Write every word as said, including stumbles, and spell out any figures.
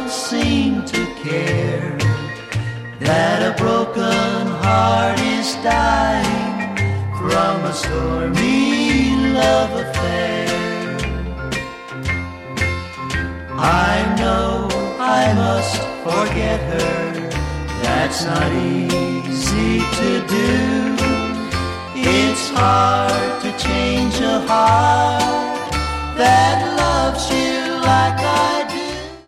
don't seem to care that a broken heart is dying from a stormy love affair. I know I must forget her, that's not easy to do. It's hard